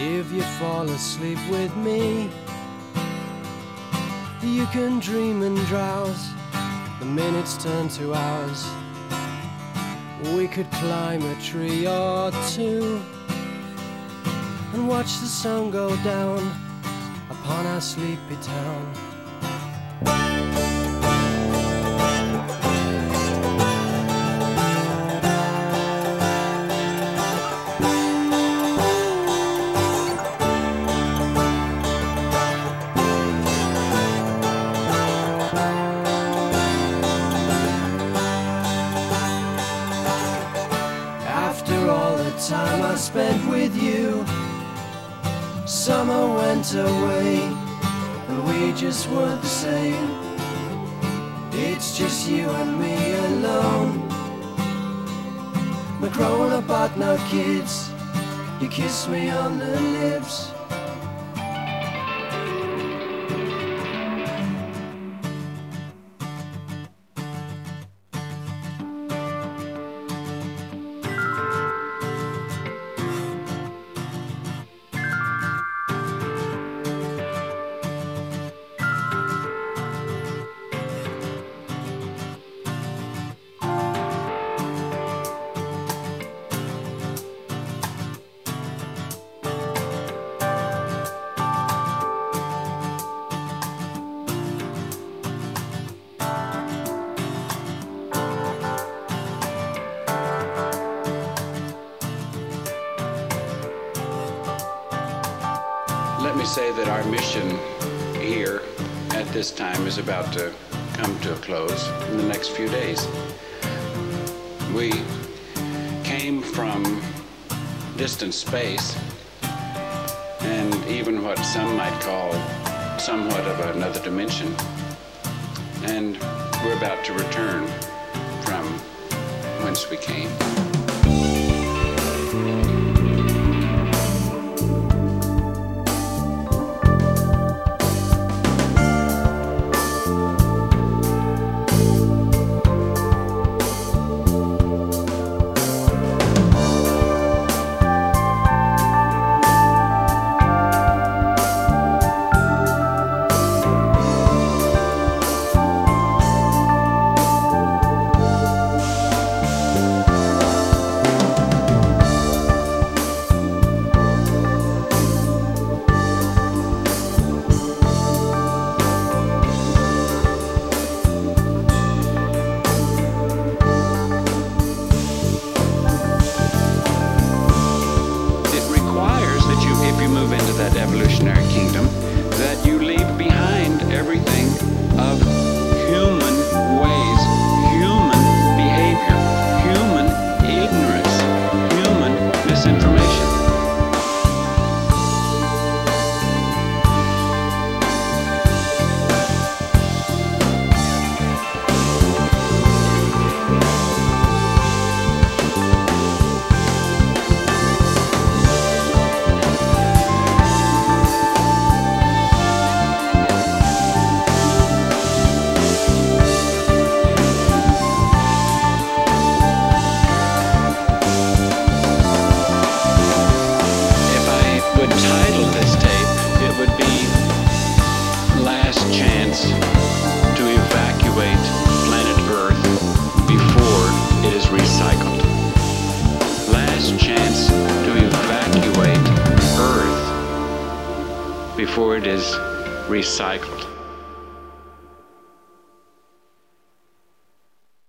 If you fall asleep with me, you can dream and drowse. The minutes turn to hours. We could climb a tree or two and watch the sun go down upon our sleepy town. After all the time I spent with you, summer went away, and we just weren't the same. It's just you and me alone. We're growing apart now, kids. You kiss me on the lips. Let me say that our mission here at this time is about to come to a close in the next few days. We came from distant space and even what some might call somewhat of another dimension, and we're about to return from whence we came. Move into that evolutionary kingdom, that you leave behind everything of human ways, human behavior, human ignorance, human misinformation. Title this tape, it would be Last Chance to Evacuate Planet Earth Before It is Recycled. Last chance to evacuate Earth before it is recycled.